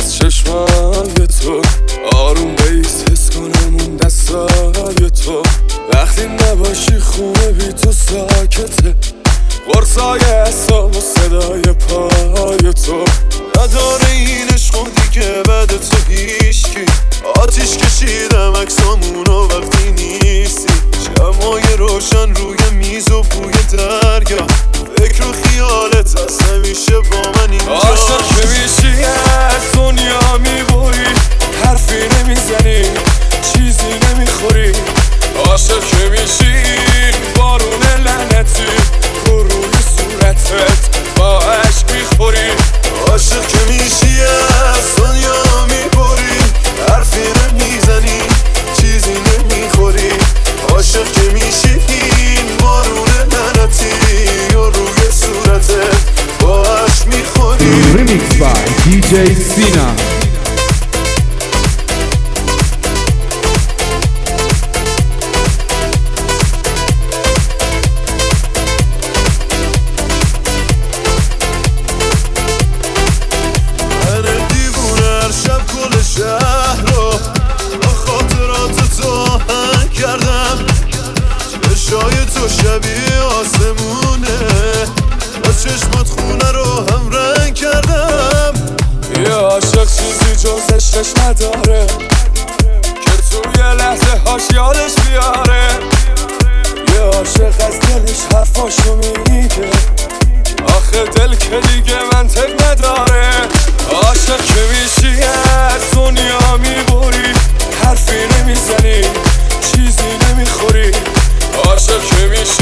از چشمای تو آروم بیست حس کنم اون دستای تو. وقتی نباشی خونه بی تو ساکته، قرصای اعصاب و صدای پای تو. نداره این عشق دیگه بعد تو هیشکی. آتیش کشیدم عکسامونو وقتی نیستی. شمای روشن روی میز و بوی دریا. فکر و خیالت هست همیشه با من اینجا. عاشق که میشی از دنیا میبری، حرفی نمیزنی چیزی نمیخوری. عاشق که میشی بارون لعنتی رو روی صورتت با عشق میخوری. عاشق که میشی از دنیا میبری، حرفی نمیزنی چیزی نمیخوری. عاشق که میشی این بارون لعنتی رو روی صورتت با عشق میخوری. Remix by DJ Sina. شهر رو با خاطرات تو آهنگ کردم. چشای تو شبیه آسمونه، با چشمات خونه رو هم رنگ کردم. یه عاشق چیزی جز عشقش نداره که توی لحظه هاش یادش بیاره. یه عاشق از دلش حرفاشو میگه، آخه دل که دیگه منطق نداره. عاشق که میشی از دنیا میبری، حرفی نمیزنی چیزی نمیخوری. عاشق که میشی